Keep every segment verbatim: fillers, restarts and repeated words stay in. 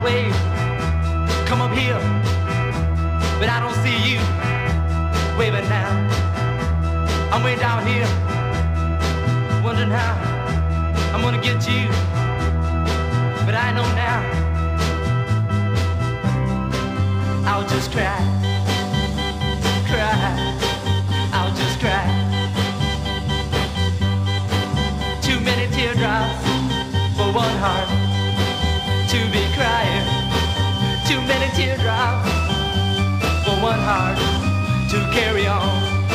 Wave, come up here, but I don't see you waving now. I'm way down here, wondering how I'm gonna get you, but I know now I'll just cry, cry, I'll just cry. Too many teardrops for one heart to be crying. Too many teardrops for one heart to carry on.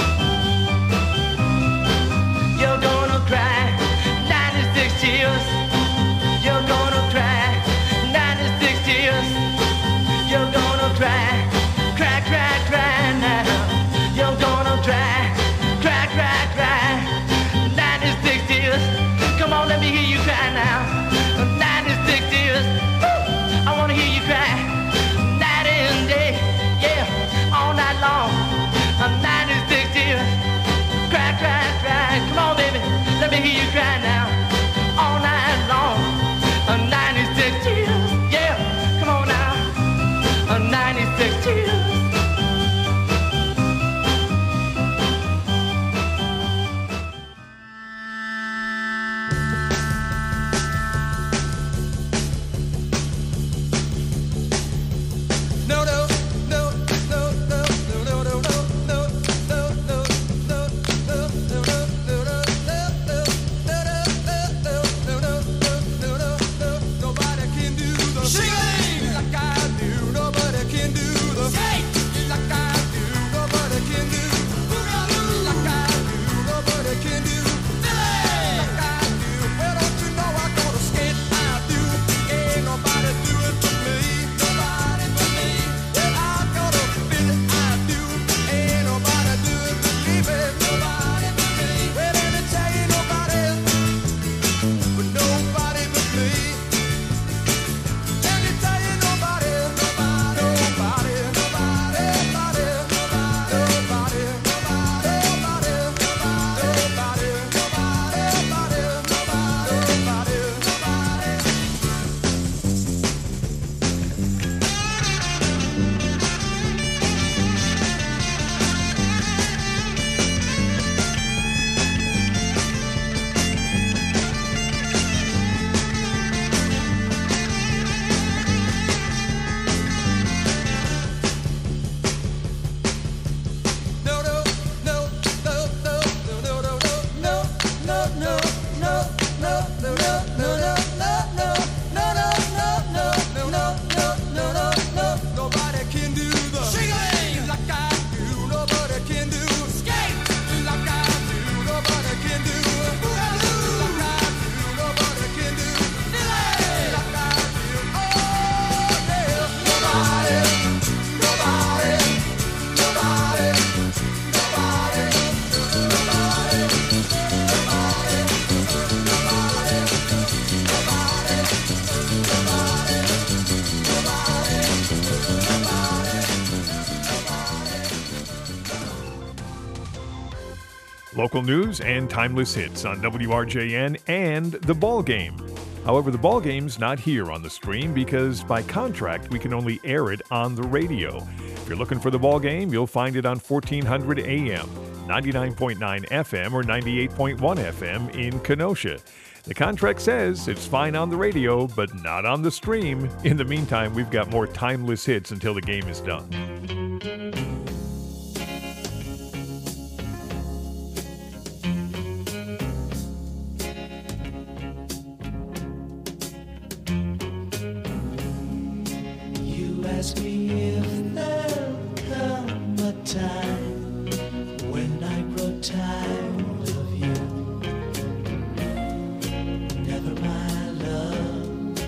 You're gonna cry ninety-six tears. You're gonna cry ninety-six tears. You're gonna cry, cry, cry, cry now. You're gonna cry, cry, cry, cry ninety-six tears. Come on, let me hear you cry now. ninety-six tears. I wanna hear you cry night and day, yeah, all night long. ninety-six tears, cry, cry, cry. Come on, baby, let me hear you cry now, all night long. ninety-six tears, yeah, come on now. ninety-six tears. Local news and timeless hits on W R J N and The Ball Game. However, The Ball Game's not here on the stream because by contract we can only air it on the radio. If you're looking for The Ball Game, you'll find it on fourteen hundred A M, ninety-nine point nine F M, or ninety-eight point one F M in Kenosha. The contract says it's fine on the radio, but not on the stream. In the meantime, we've got more timeless hits until the game is done. Ask me if there'll come a time when I grow tired of you. Never my love,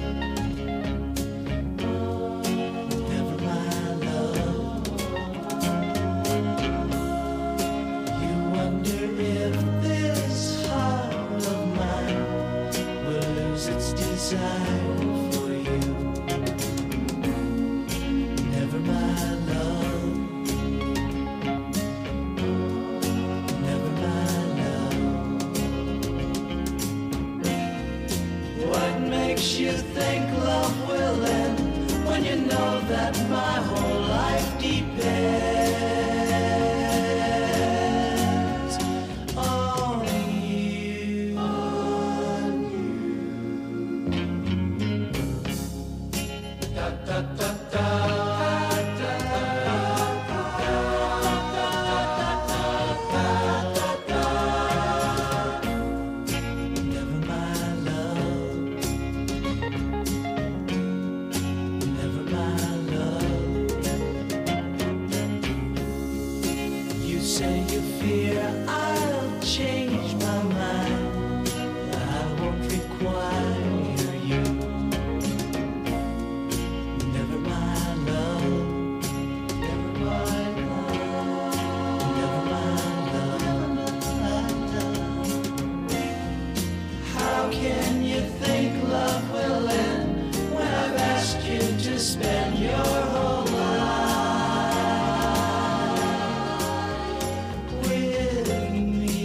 never my love. You wonder if this heart of mine will lose its desire for you. Never mind. I'll change my mind. I won't require you. Never mind love. Never mind love. Never mind love. How can you think love will end when I've asked you to spend your whole life with me?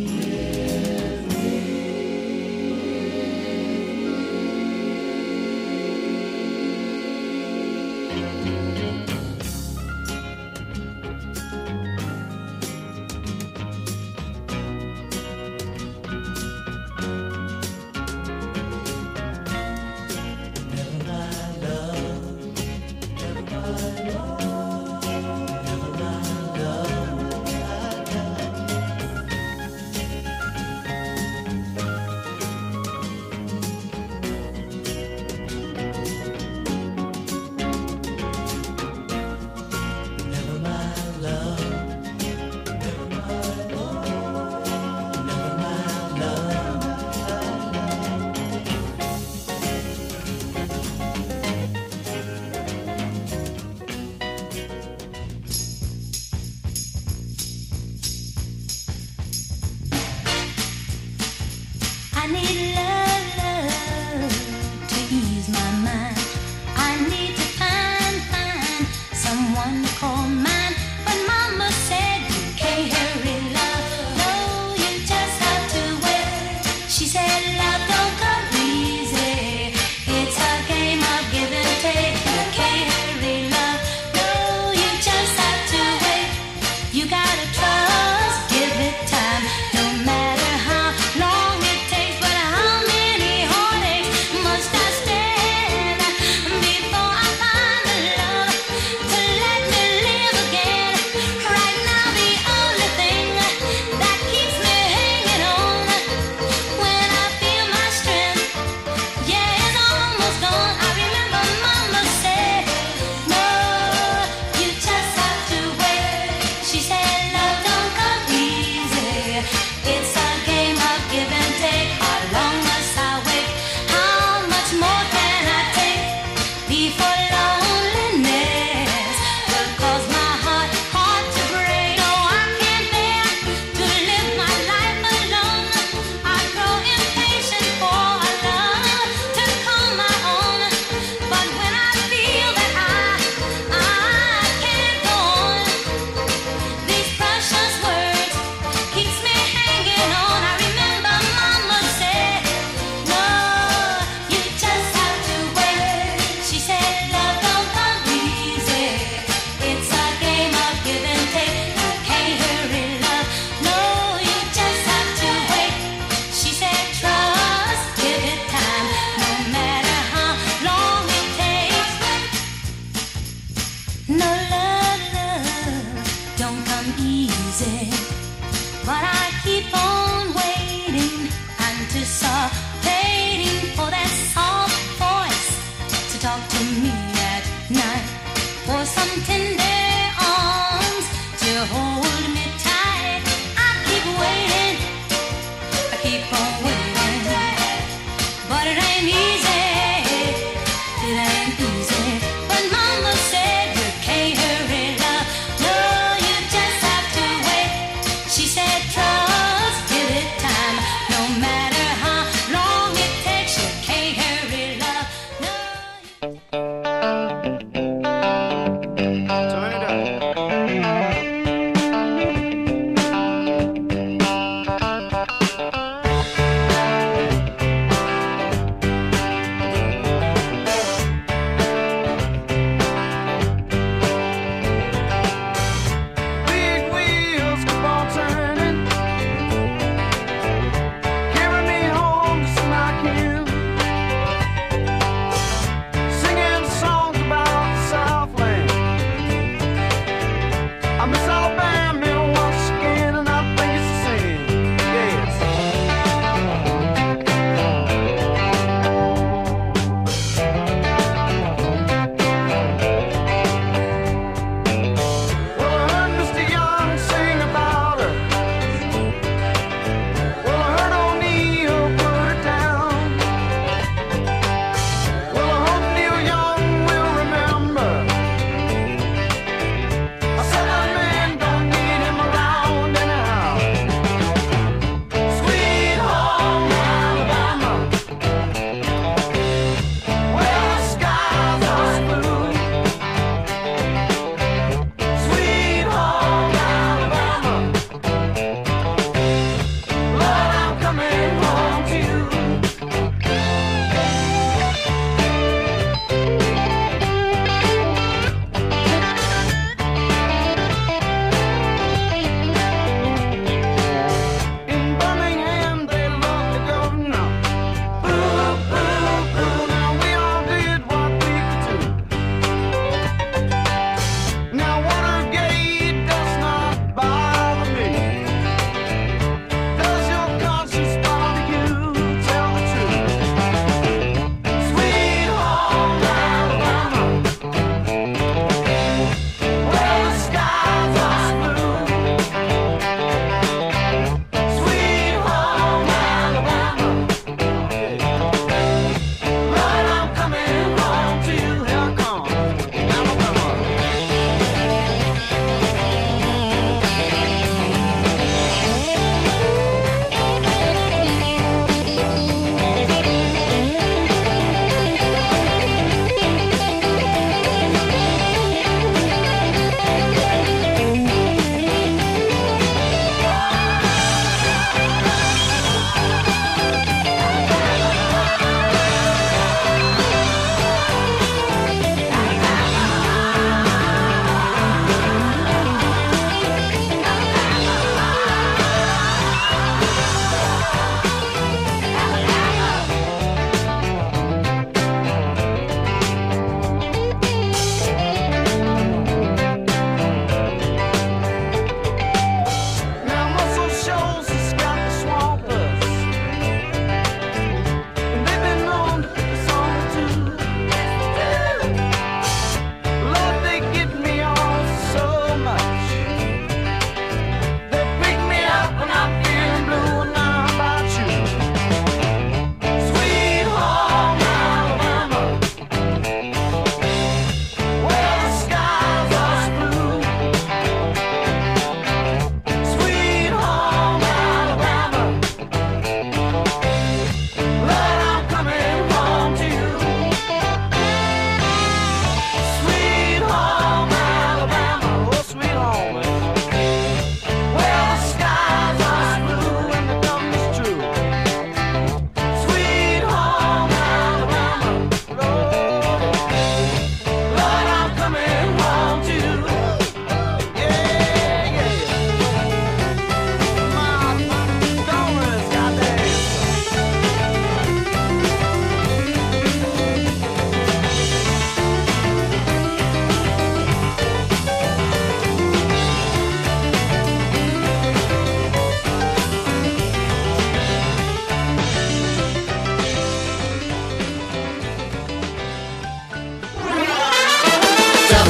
Never mind love. Never mind love. Never mind love. Never mind love. Never mind love. Never mind love. I need love, love to ease my mind. I need to find, find someone to call mine. But Mama said you can't hurry love. No, you just have to wait. She said love don't come easy. It's a game of give and take. You can't hurry love. No, you just have to wait. You gotta trust, give it time. No matter how long it takes, but how many heartaches must I stand before I find the love to let me live again? Right now, the only thing that keeps me hanging on when I feel my strength, yeah, it's almost gone. I remember Mama said, no, you just have to wait. She said, love don't come easy. It's a game of give and take. How long must I wait? How much more can I take before loneliness will cause my heart, heart to break? No, I can't bear to live my life alone. I grow impatient for a love to call my own. But when I feel that I, I can't go on, these precious words keeps me hanging on. I remember Mama said, no, you just have to wait. She said love don't come easy. It's a game of give and take. You can't hurry love. No, you just have to wait. She said trust, give it time. No matter how long it takes. No love, love don't come easy. But I keep on waiting, anticipating for that soft voice to talk to me at night, for some tender arms to hold me tight. I keep waiting, I keep on waiting, but it ain't easy, it ain't easy. But Mama said you can't hurry love. No, you just have to wait. She said trust, give it time. No matter how long it takes, you can't hurry love. No, Turn it up.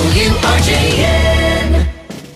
W R J N.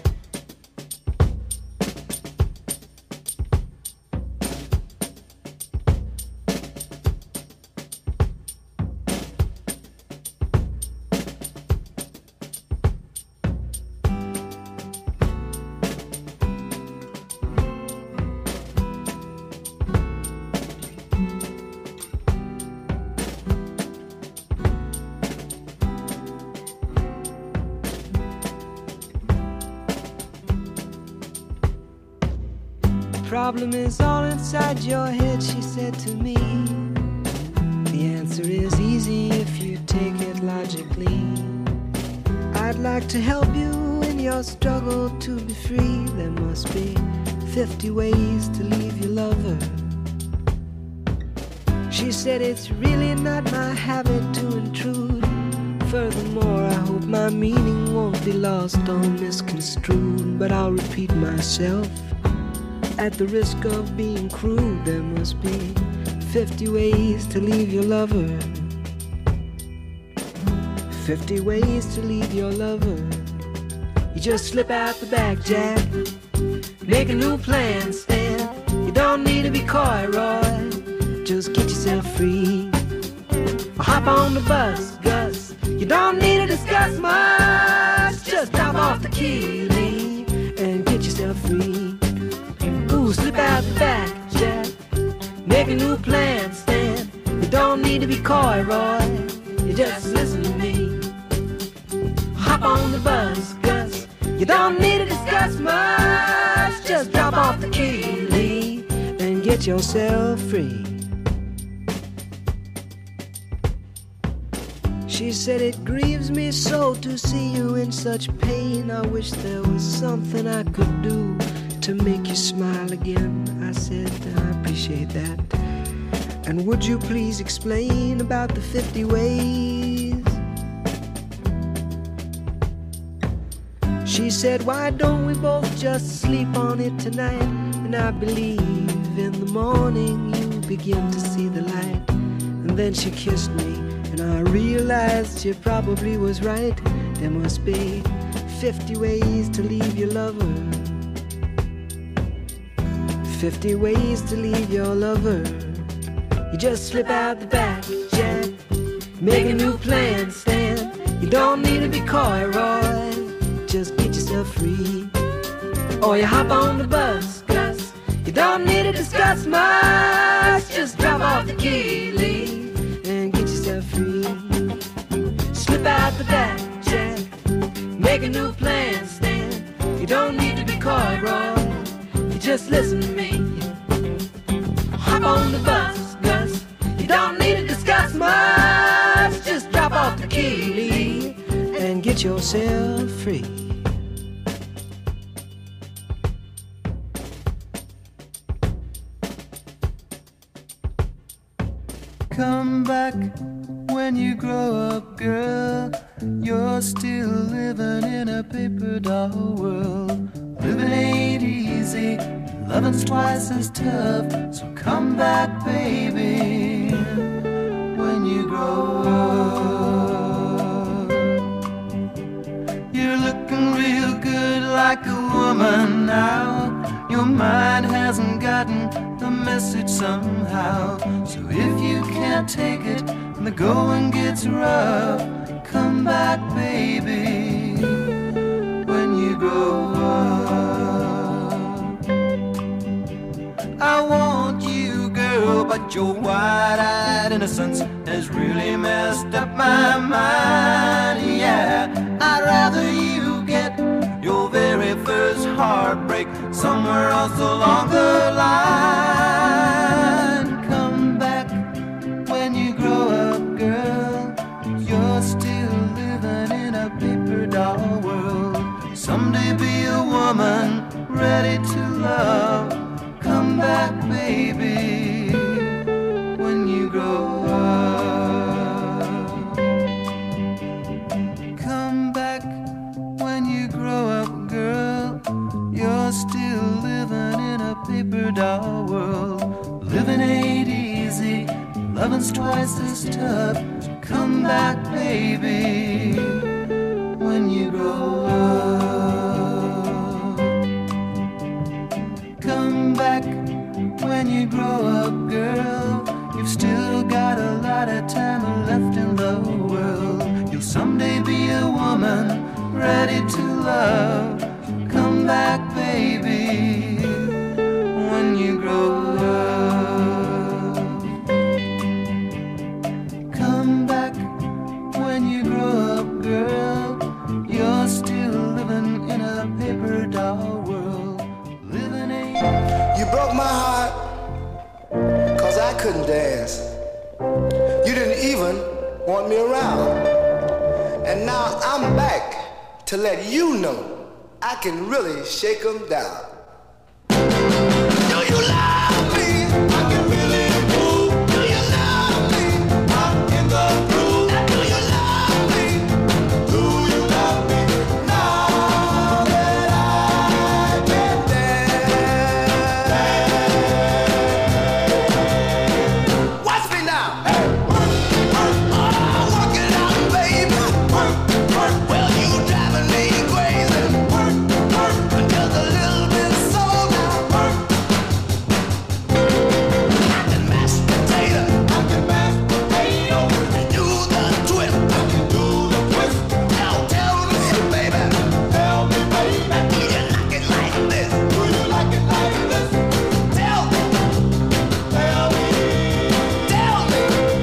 Problem is all inside your head, she said to me. The answer is easy if you take it logically. I'd like to help you in your struggle to be free. There must be fifty ways to leave your lover. She said it's really not my habit to intrude. Furthermore, I hope my meaning won't be lost or misconstrued. But I'll repeat myself. At the risk of being crude, there must be fifty ways to leave your lover. Fifty ways to leave your lover. You just slip out the back, Jack. Make a new plan, Stan. You don't need to be coy, Roy. Just get yourself free. Or hop on the bus, Gus. You don't need to discuss much. Just drop off the key, Lee, and get yourself free. Slip out the back, Jack. Make a new plan, Stan. You don't need to be coy, Roy. You just listen to me. Hop on the bus, Gus. You don't need to discuss much. Just drop off the key, Lee, and get yourself free. She said it grieves me so to see you in such pain. I wish there was something I could do to make you smile again. I said, I appreciate that. And would you please explain about the fifty ways? She said, why don't we both just sleep on it tonight? And I believe in the morning you begin to see the light. And then she kissed me, and I realized she probably was right. There must be fifty ways to leave your lover. Fifty ways to leave your lover. You just slip out the back, Jack. Make a new plan, Stan. You don't need to be coy, Roy. Just get yourself free. Or you hop on the bus, Gus. You don't need to discuss much. Just drop off the key, Lee, and get yourself free. Slip out the back, Jack. Make a new plan, Stan. You don't need to be coy, Roy. Just listen to me. Hop on the bus, Gus. You don't need to discuss much. Just drop off the key, Lee, and get yourself free. Come back when you grow up, girl. You're still living in a paper doll world. Living ain't easy, loving's twice as tough. So come back, baby, when you grow up. You're looking real good like a woman now. Your mind hasn't gotten the message somehow. So if you can't take it and the going gets rough, come back, baby, when you grow up. I want you, girl, but your wide-eyed innocence has really messed up my mind. Yeah, I'd rather you get your very first heartbreak somewhere else along the line. Come back when you grow up, girl. You're still living in a paper doll world. Someday be a woman ready to love. Come back, baby, when you grow up. Come back when you grow up, girl. You're still living in a paper doll world. Living ain't easy, loving's twice as tough. So come back, baby, when you be a woman ready to love. Come back, baby, when you grow up. Come back when you grow up, girl. You're still living in a paper doll world. Living in... You broke my heart, cause I couldn't dance. You didn't even want me around. And now I'm back to let you know I can really shake 'em down. Do you love me? I can really move. Do you love me? I'm in the groove. Now do you love me? Do you love me? Now that I can dance. Watch me now. Hey, work, work, oh, work it out, baby. Work, work. Well, you driving me crazy. Work, work, just a little bit soul now. Work. I can mash potato. I can mash potato. And do the twist. I can do the twist. Now tell me, baby. Tell me, baby. Do you like it like this? Do you like it like this? Tell me. Tell me. Tell me.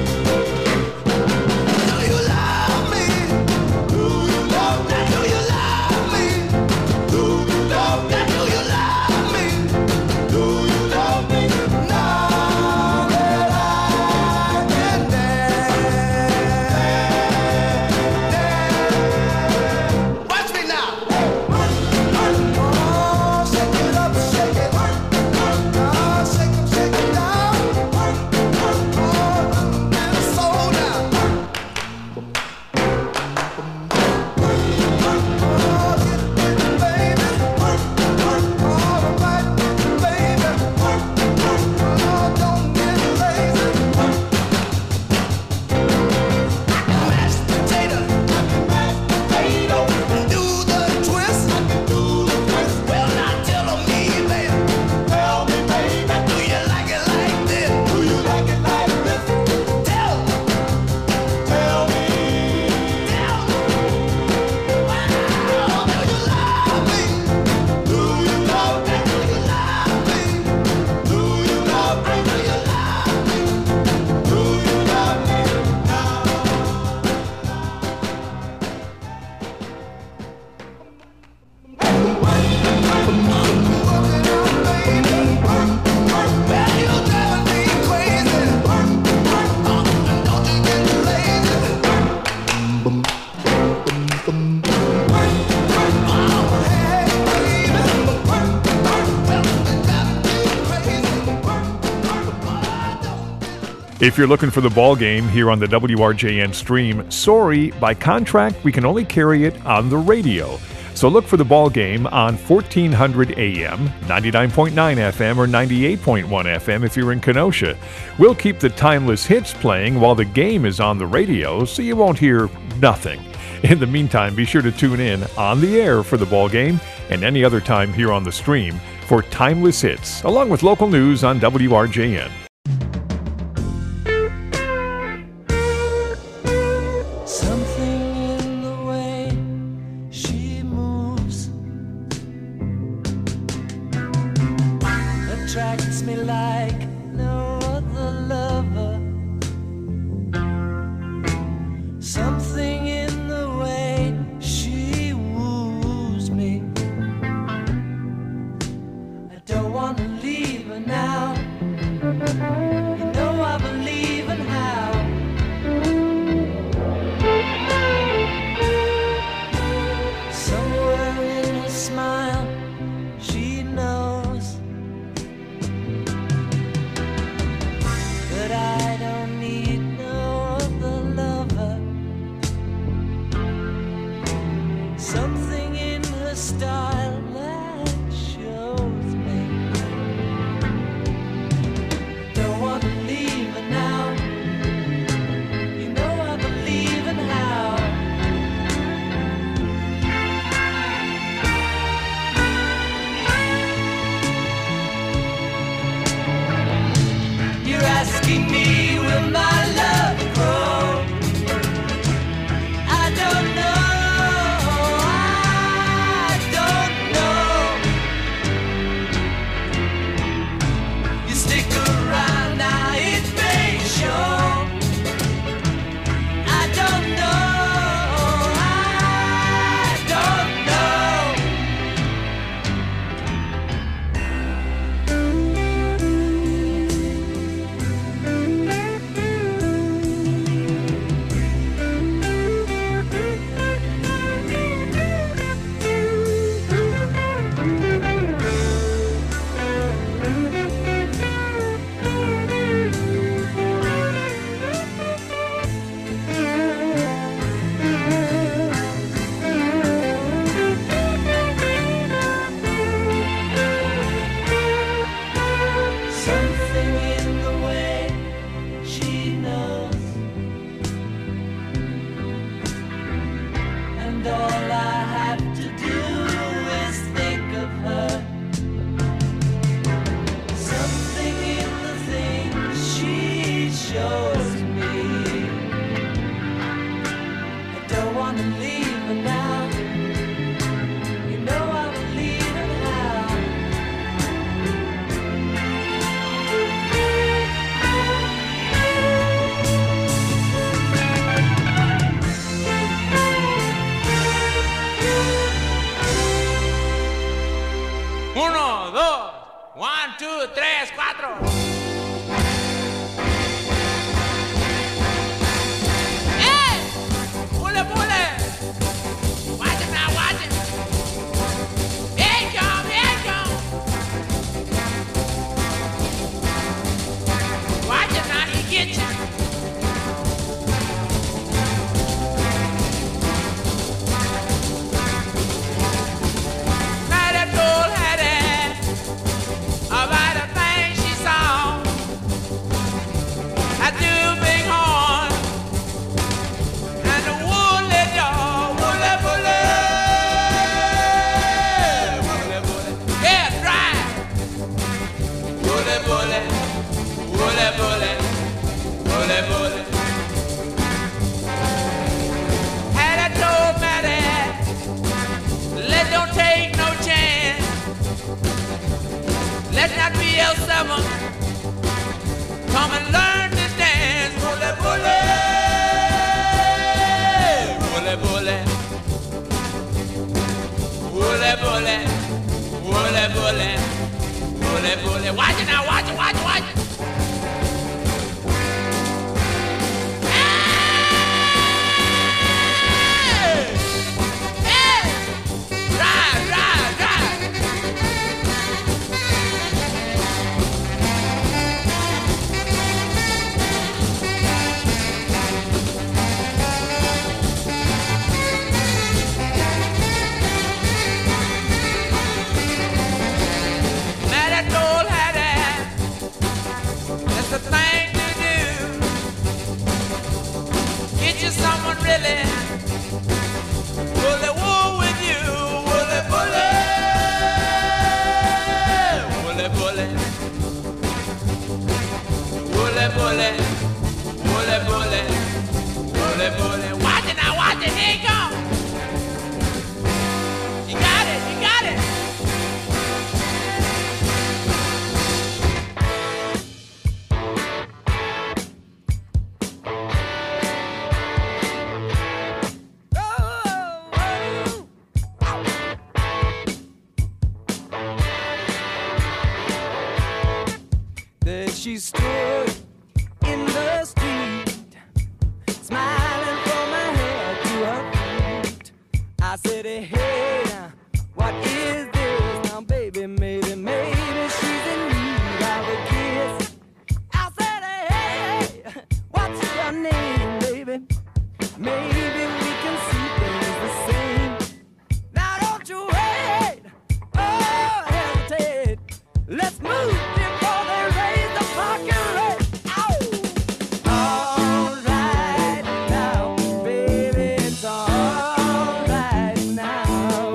Do you love me? Do you love me? Now do you love me? Do you love me? Now do you love me? Do you love me? Now that I can dance. Watch me now. Oh, shake it up, shake it. Oh, shake 'em, shake it down. Oh, and soul now. Oh, get it, baby. All right, baby. Oh, don't get lazy. I can mash potato. I can mash potato. And do the twist. I can do the twist. Well, now tell me, baby. Tell me, baby. Do you like it like this? Do you like it like this? Tell me. Tell me. Tell me. Wow. Do you love me? Do you love me? Do you love me? Do you love me? Do you love me? Do you love me? Well, you're driving me crazy. Don't you get lazy. Hey, baby. Well, you're driving me crazy. If you're looking for the ball game here on the W R J N stream, sorry, by contract we can only carry it on the radio. So look for the ball game on fourteen hundred A M, ninety-nine point nine F M, or ninety-eight point one F M if you're in Kenosha. We'll keep the timeless hits playing while the game is on the radio, so you won't hear nothing. In the meantime, be sure to tune in on the air for the ball game and any other time here on the stream for timeless hits, along with local news on W R J N. Something in the way she moves attracts me like no other lover. Something in the way she woos me. I don't want to leave her now. You know I believe in how. Somewhere in her smile, she knows that I don't need no other lover. Something in her style that shows me. Don't want to leave her now. You know I believe in how. You're asking me, will my love grow? I don't know. and all I have to do is think of her. Something in the things she shows me. I don't want to leave her now. You know I will leave her how. Uno, dos, one, two, tres, cuatro. Hey! Pule, pule! Watch it now, watch it! Here it come, here it come! Watch it now, he get you! Now that old Hattie about a thing she saw. I do big horn and the woolly jaw, woolly bully, woolly bully, yeah, dry, woolly bully, woolly bully, woolly bully. Had I told Maddie, let don't take no chance. Let not be L seven. Come and learn this dance. Bully, bully. Bully, bully. Bully, bully. Bully, bully. Bully, bully. Watch it now, watch it, watch it, watch it. Hey! Hey! Drive, drive, drive. Now that old Hattie, that's the thing to do. Get you someone really bully wool with you, bully bully, bully bully, bully bully, bully bully, bully bully. Watch it now, watch it, here it comes. You got it, you got it. There she stood in the street, smiling from her head to her feet. I said, hey, now, what is this? Now, baby, maybe, maybe she's in need of a kiss. I said, hey, what's your name, baby? Maybe we can see things the same. Now, don't you wait, oh, hesitate. Let's move before they raise the parking rate. Ow! All right now, baby, it's all right now.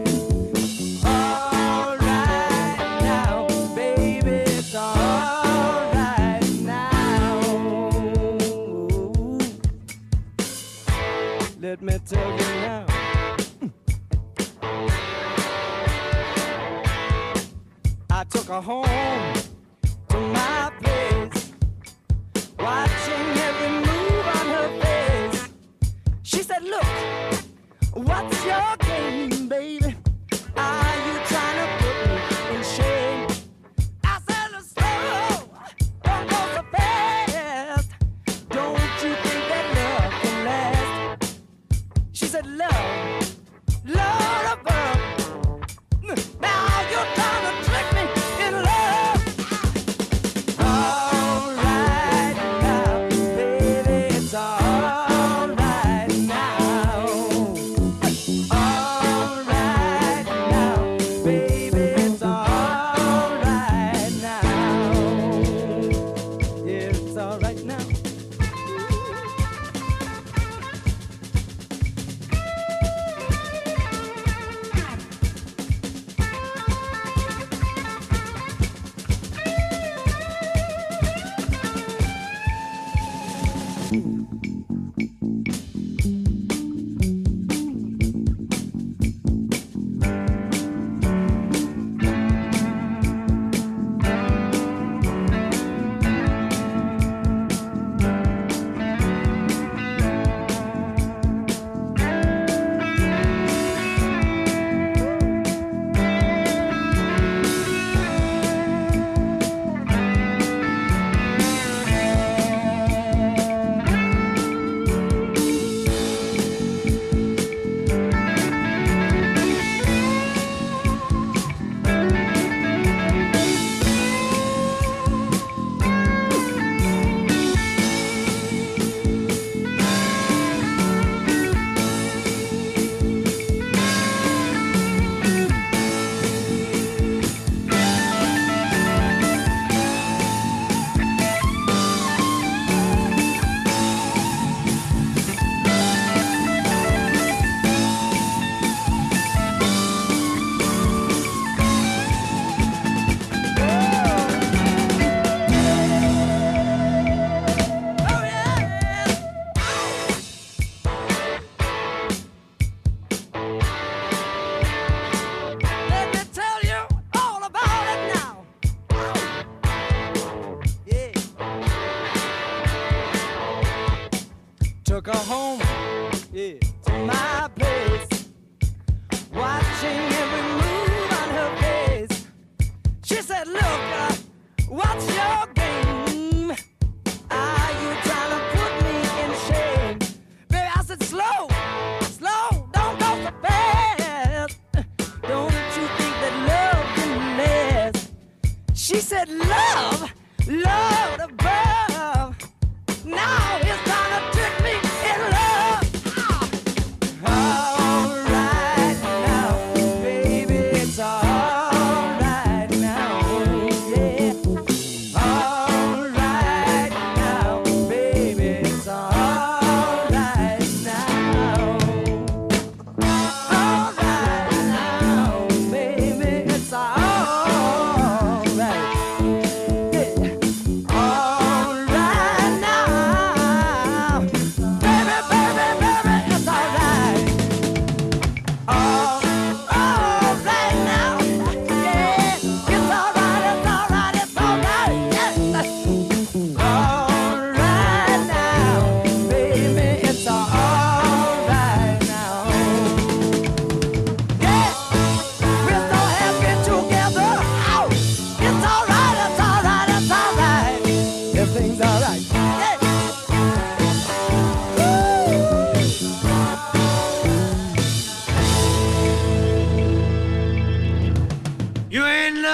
All right now, baby, it's all right now. Let me tell you now. I took her home to my place, watching every move on her face. She said, look, what's your game, baby? Are you trying to put me in shame? I said, slow, don't go so fast. Don't you think that love can last? She said, love, love above. Now you're trying to trick me in love. All right now, baby, it's all right now. All right now, baby, it's all right now. Yeah, it's all right now.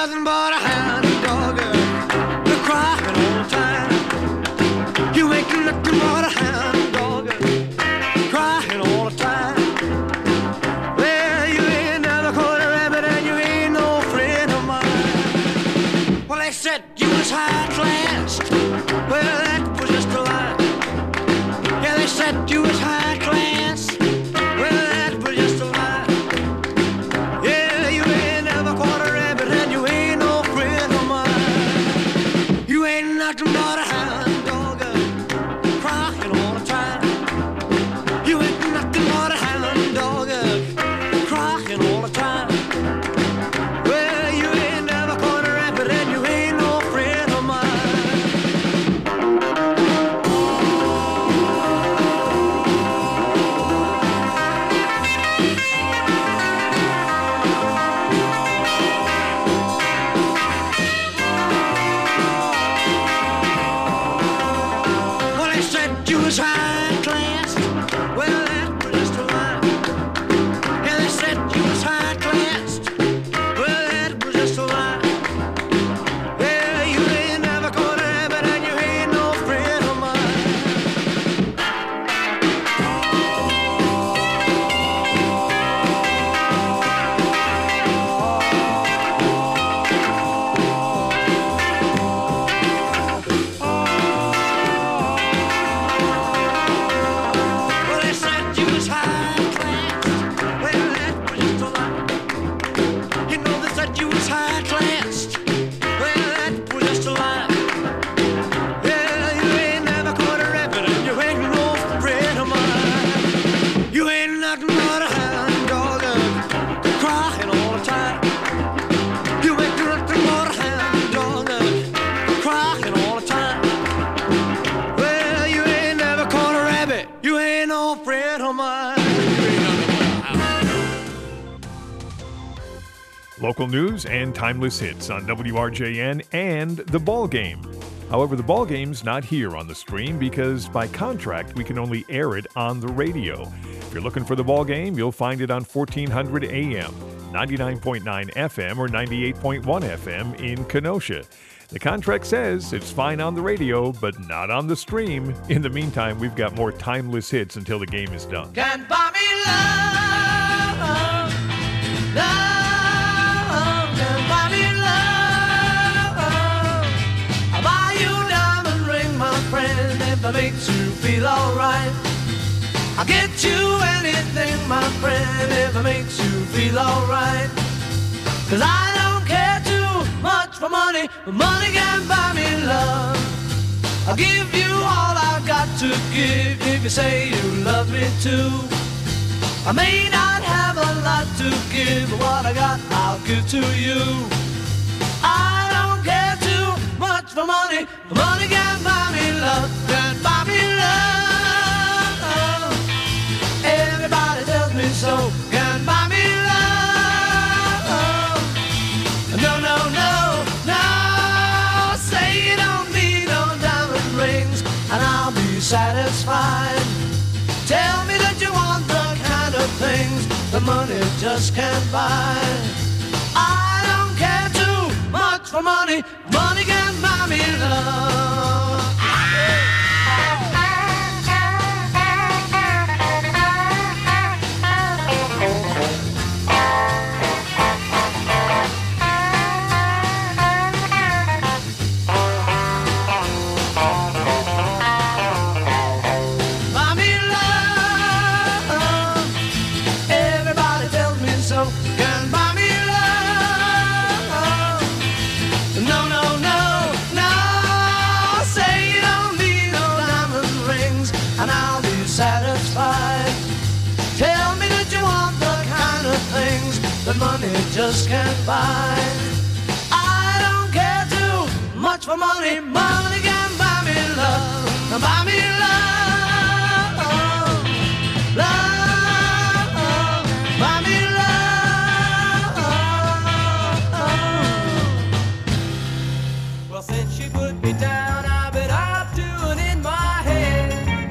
nothing but a hound dog. You're crying all the time. You ain't nothing but a hound dog. Crying all the time. Well, you ain't never caught a rabbit and you ain't no friend of mine. Well, they said you was high class. Well, that was just a lie. Yeah, they said you was high class. Well, that was just a lie. Yeah, you ain't never caught a rabbit and you ain't no friend of mine. You ain't nothing but a hound dog, crying all the time. You ain't nothing but a hound dog, crying all the time. Well, you ain't never caught a rabbit and you ain't no friend of mine. Well, they said you was high class. Well, that was just a lie. Yeah, they said you was high class. Well, that was just a lie. Yeah, you ain't never caught a rabbit and you ain't no friend of mine. Well, they said you was high class. Well, that was just a lie. You know they said you was high class. Well, that was just a lie. Yeah, you ain't never caught a rabbit and you ain't no friend of mine. You ain't nothing but a hound dog, crying all the time. You ain't nothing but a hound dog, crying all the time. Well, you ain't never caught a rabbit. You ain't no friend of mine. You ain't nothing but a hound. Local news and timeless hits on W R J N and The Ball Game. However, The Ball Game's not here on the stream because by contract we can only air it on the radio. If you're looking for The Ball Game, you'll find it on fourteen hundred A M, ninety-nine point nine F M, or ninety-eight point one F M in Kenosha. The contract says it's fine on the radio, but not on the stream. In the meantime, we've got more timeless hits until the game is done. Can buy me love, love, can buy me love. I'll buy you a diamond ring, my friend, if it makes you feel alright. I'll get you anything, my friend, if it makes you feel alright. Cause I don't care too much for money, but money can buy me love. I'll give you all I've got to give if you say you love me too. I may not have a lot to give, but what I got I'll give to you. I don't care too much for money, but money can buy me love, can buy me love. Everybody tells me so, can buy me love. No, no, no, no, say you don't need no diamond rings and I'll be satisfied. Tell me that you want the kind of things that money just can't buy. I don't care too much for money, money can buy me love. Buy me love. Everybody tells me so. Can buy me love. No, no, no, no. Say you don't need no diamond rings and I'll be satisfied. Tell me that you want the kind of things that money just can't buy. I don't care too much for money, money can buy me love. Buy me love, love, buy me love. Well, since you put me down, I've been up to and in my head.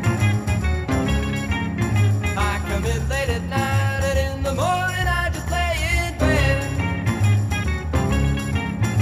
I come in late at night and in the morning I just lay in bed.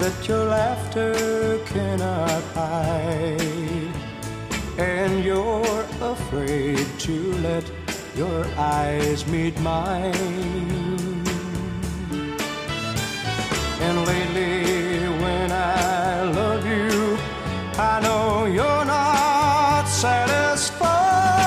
that your laughter cannot hide, and you're afraid to let your eyes meet mine. And lately when I love you, I know you're not satisfied.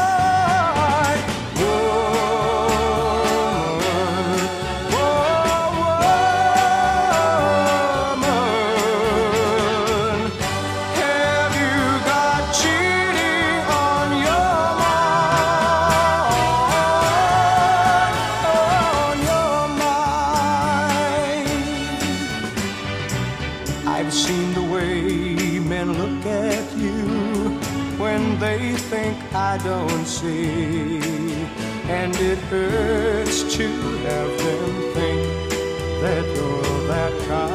I don't see, and it hurts to have them think that you're that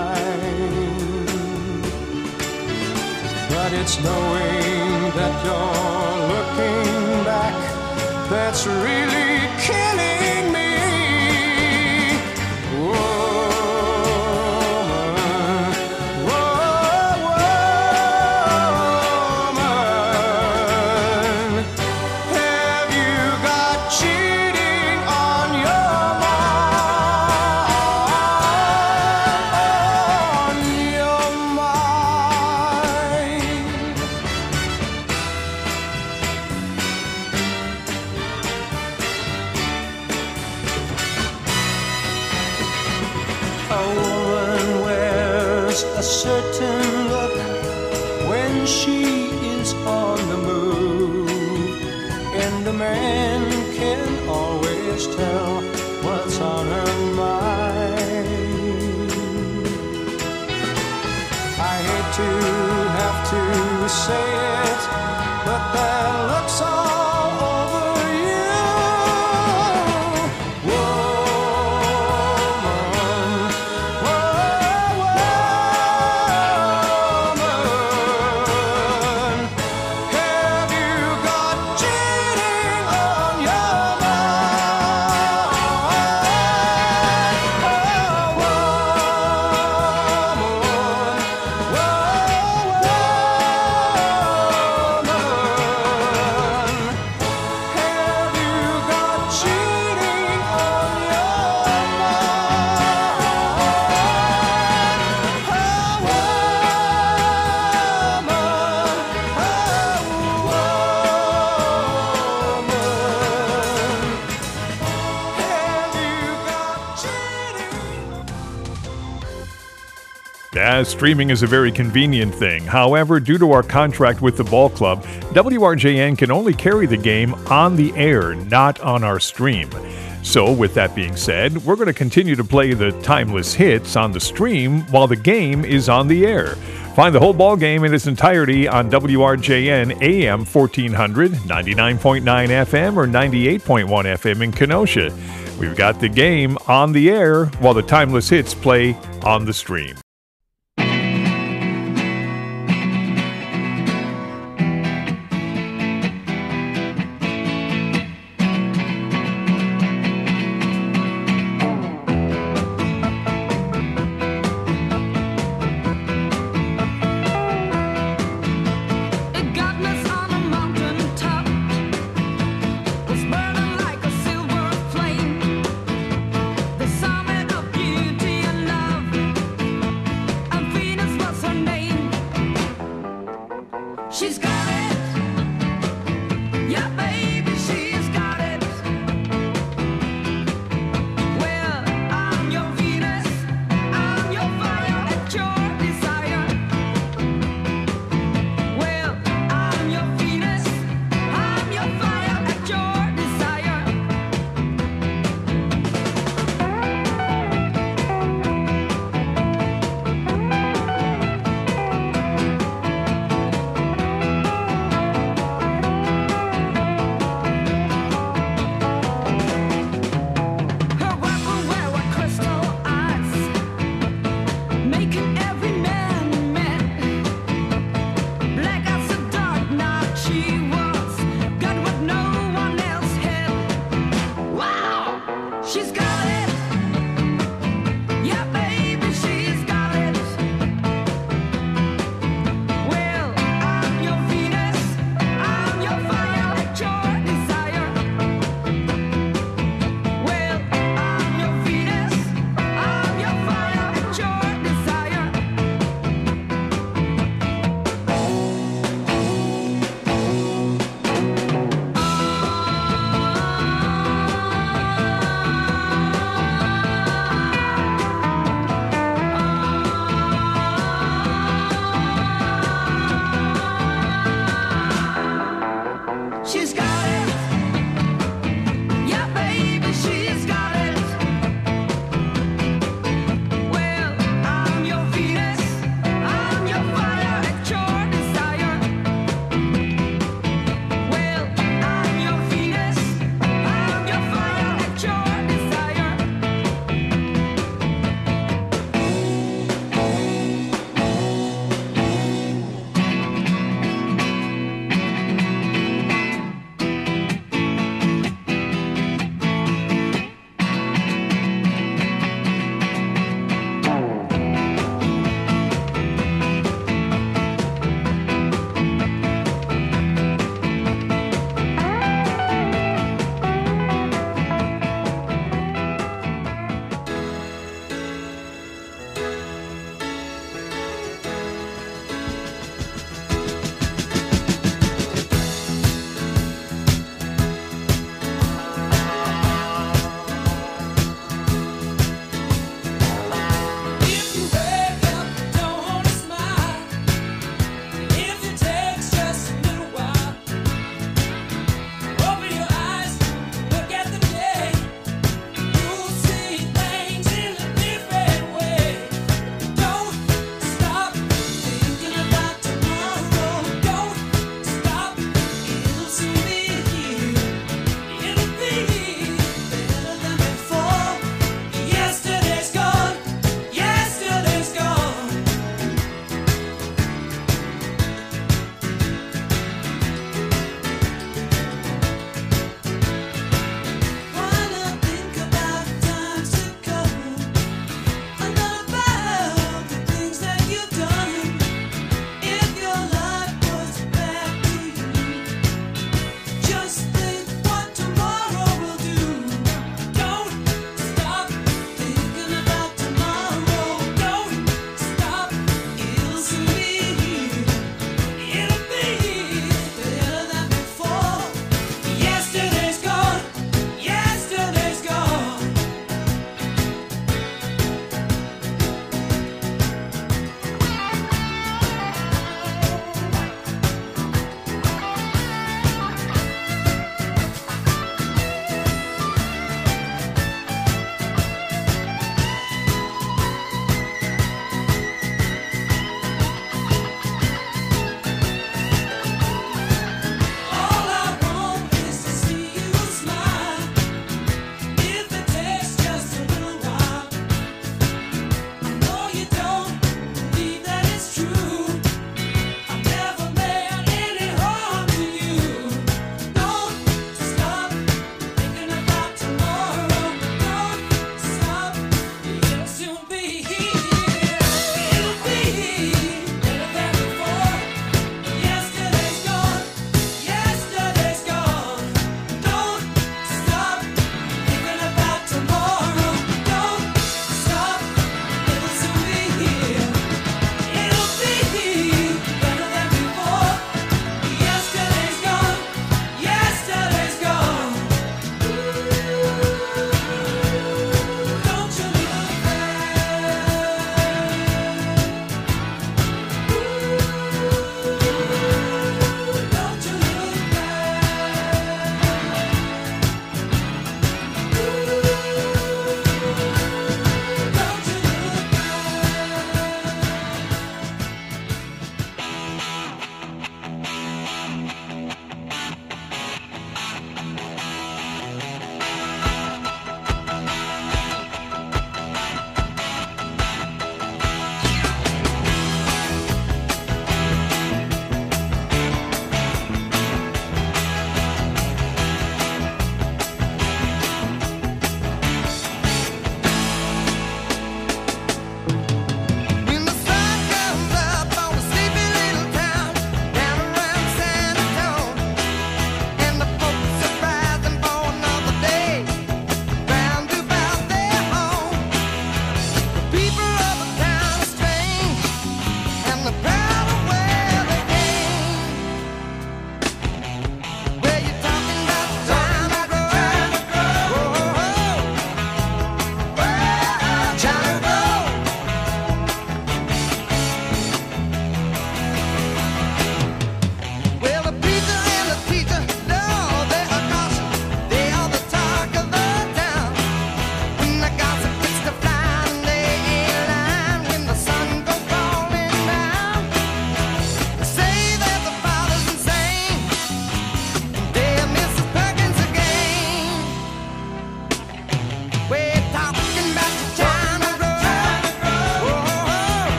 kind. But it's knowing that you're looking back that's really killing me. A certain look when she is on the move, and a man can always tell what's on her mind. I hate to have to say it, but that looks all over you. As streaming is a very convenient thing. However, due to our contract with the ball club, W R J N can only carry the game on the air, not on our stream. So, with that being said, we're going to continue to play the timeless hits on the stream while the game is on the air. Find the whole ball game in its entirety on W R J N A M fourteen hundred, ninety-nine point nine F M, or ninety-eight point one F M in Kenosha. We've got the game on the air while the timeless hits play on the stream. Summit of beauty and love.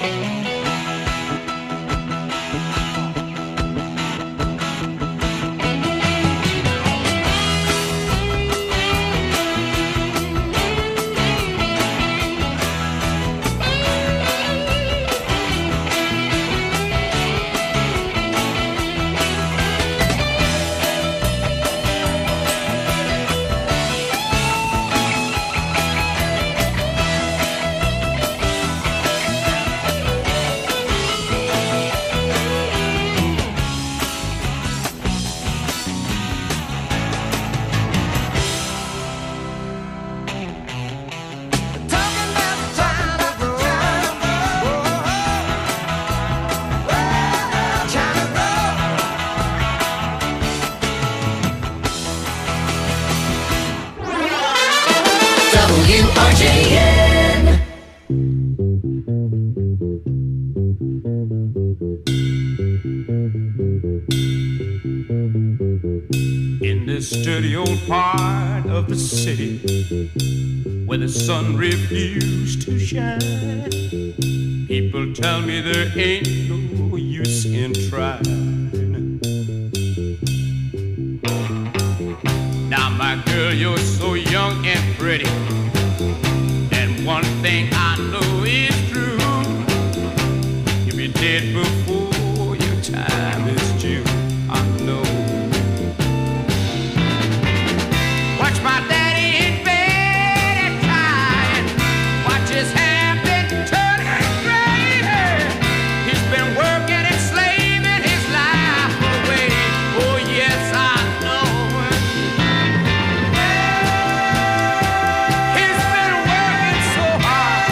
W R J N. In this dirty old part of the city where the sun refused to shine, people tell me there ain't no use in trying. Now my girl, you're so young and pretty, and one thing I know is true, you'll be dead before your time is due. I know. Watch my daddy in bed at night, watch his hair been turning gray. He's been working and slaving his life away. Oh yes, I know. He's been working so hard.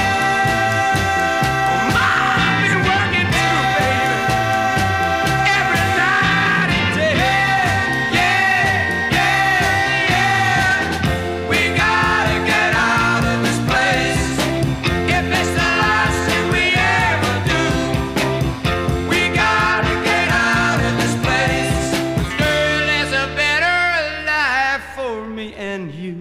Mom been working too, baby, every night and day. Yeah, yeah, yeah. We gotta get out of this place. If it's the last thing we ever do, we gotta get out of this place. 'Cause girl, there's a better life for me and you.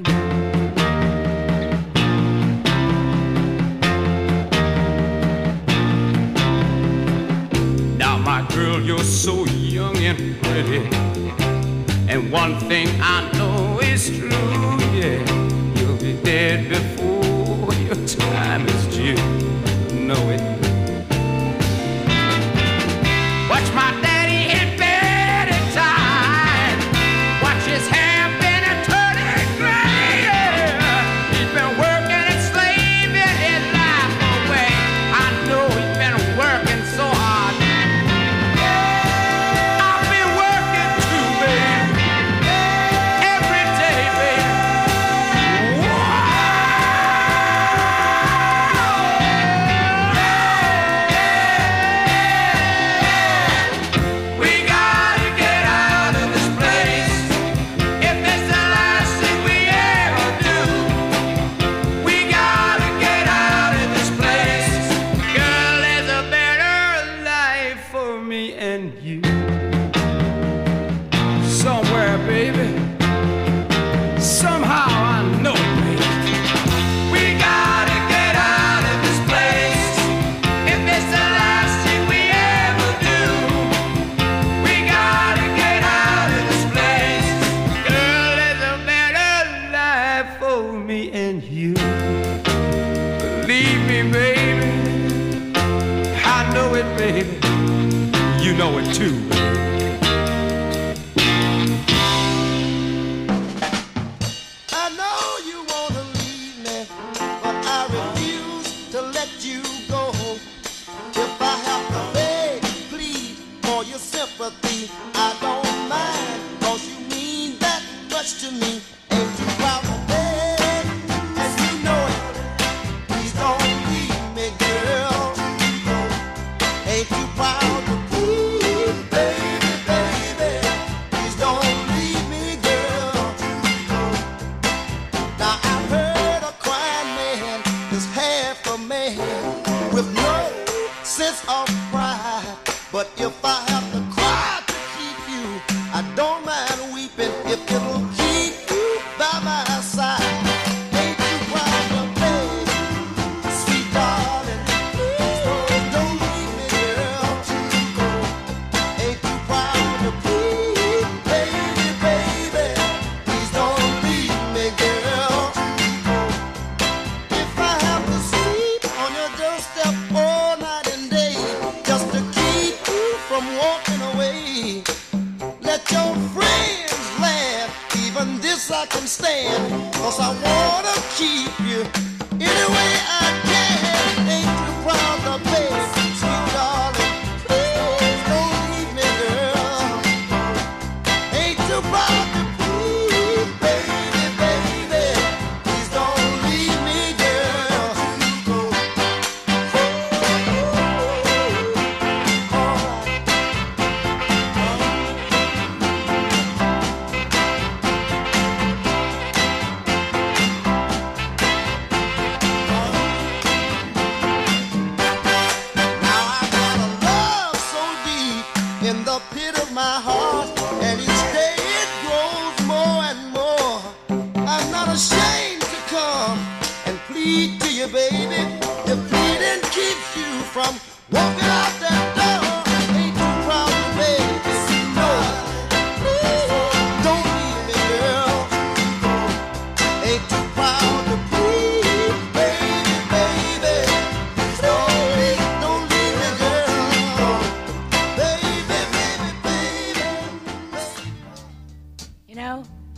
Now my girl, you're so young and pretty, and one thing I know is true, yeah, you'll be dead before your time is due. Know it. Watch my daddy in bed at time, watch his hair been a turning gray. He's been working and slaving his life away. I know he's been working so hard. I've been working too, baby, every day, baby. We gotta get out of this place. If it's the last thing we ever do, we gotta get out of this place. Girl, there's a better life for me and you. Somewhere, baby. Somehow I know it, baby. We gotta get out of this place. If it's the last thing we ever do, we gotta get out of this place. Girl, there's a better life for me and you. Believe me, baby, I know it, baby. You know it too. I know you wanna leave me, but I refuse to let you go. If I have to beg, plead for your sympathy, I don't mind, 'cause you mean that much to me. Ain't you proud to beg? And you know it. Please don't leave me, girl. Ain't you proud to plead, baby? gonna keep you any way I can. Ain't too proud to pay, sweet darling. Please don't leave me, girl. Ain't too proud to please, baby, baby. Please don't leave me, girl. Now I got a love so deep in the pit of my heart, and each day it grows more and more. I'm not ashamed to come and plead to you, baby. If pleading keeps you from walking out that door, ain't too proud to beg. No, don't leave me, girl. Ain't too proud to plead, baby, baby. Don't leave, don't leave me, girl. Baby, baby, baby. You know,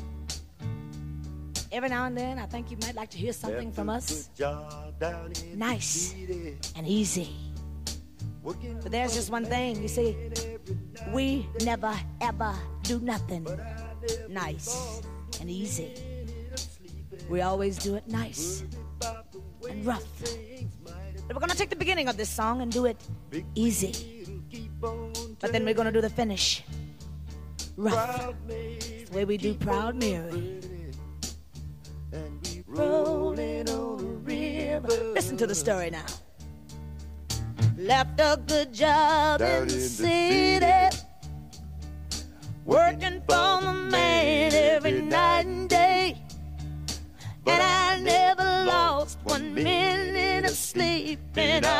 every now and then I think you might like to hear something from us. Nice and easy. But there's just one thing, you see, we never ever do nothing nice and easy. We always do it nice and rough. But we're gonna take the beginning of this song and do it easy. But then we're gonna do the finish rough. It's the way we do Proud Mary. Rolling on a river. Listen to the story now. Left a good job in the city, working for the man every night and day. And I never lost one minute of sleep. And I